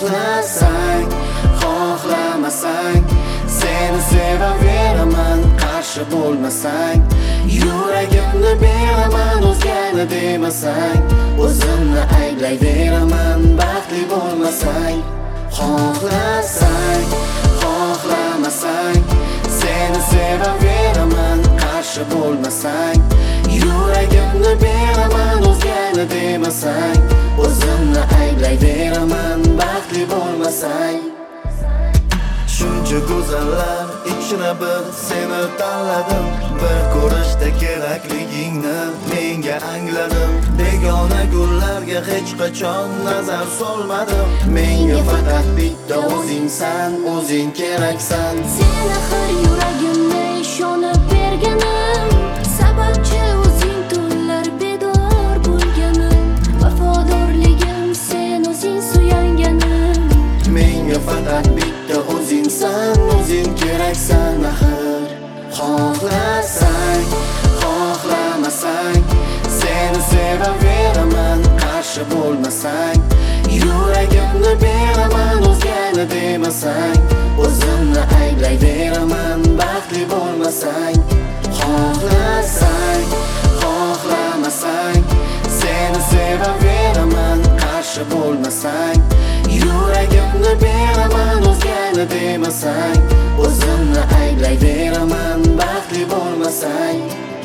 Xohlasang, xohlamasang seni sevaveraman, qarshi bo'lmasang. Yuragimni beraman, o'zgani demasang. O'zimni ayblayveraman, baxtli bo'lmasang. Xohlasang, xohlamasang seni sevaveraman, qarshi bo'lmasang. Yuragimni beraman, o'zgani demasang. O'zimni ayblayveraman, baxtli bo'lmasang. Shuncha go'zallar ichra bir seni tanladim. Bir ko'rishda kerakligingni menga angladim. Begona gullarga hech qachon nazar solmadim. Menga faqat bitta o'zingsan, o'zing keraksan. Sen axir yuragimga ishonib berganim, sababchi o'zing tunlar bedor bo'lganim. Vafodorligim sen o'zing suyanganim. Menga faqat bitta o'zingsan, o'zing keraksan axir. Xohlasang, xohlamasang seni sevaveraman, qarshi bo'lmasang. Yuragimni beraman, o'zgani demasang. O'zimni ayblayveraman, baxtli bo'lmasang. Xohlasang, xohlamasang seni sevaveraman, qarshi bo'lmasang. Yuragimni beraman, o'zgani demasang. O'zimni ayblayveraman, baxtli bo'lmasang.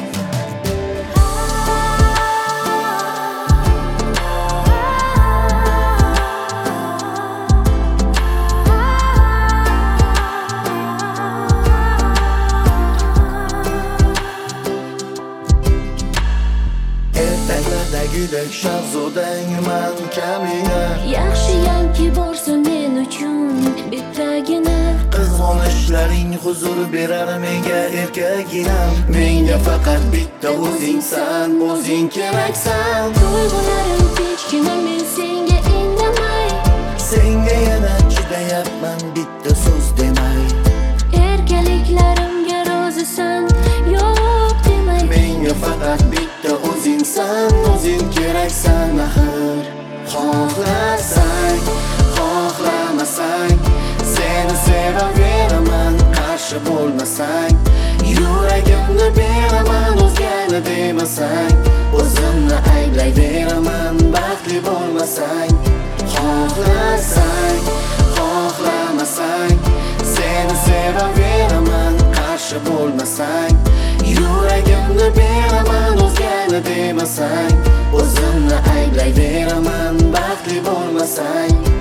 Ertaklardagidek shahzodangman kamina. Yaxshiyamki borsan men uchun bittagina. Qizg'onishlaring huzur berar menga erkaginam. Menga faqat bitta o'zingsan, o'zing keraksan. Tuyg'ularim tinchgina, men senga indamay. Senga yana chidayapman, bitta so'z demay. Erkaliklarimga rozisan, yo'q demay. Menga faqat bitta o'zingsan, o'zing keraksan axir. Xohlasang, xohlamasang seni sevaveraman, qarshi bo'lmasang. Yuragimni beraman, o'zgani demasang. O'zimni ayblayveraman, baxtli bo'lmasang. Xohlasang, xohlamasang seni sevaveraman, qarshi bo'lmasang. Yuragimni beraman, o'zgani demasang. O'zimni ayblayveraman, baxtli bo'lmasang.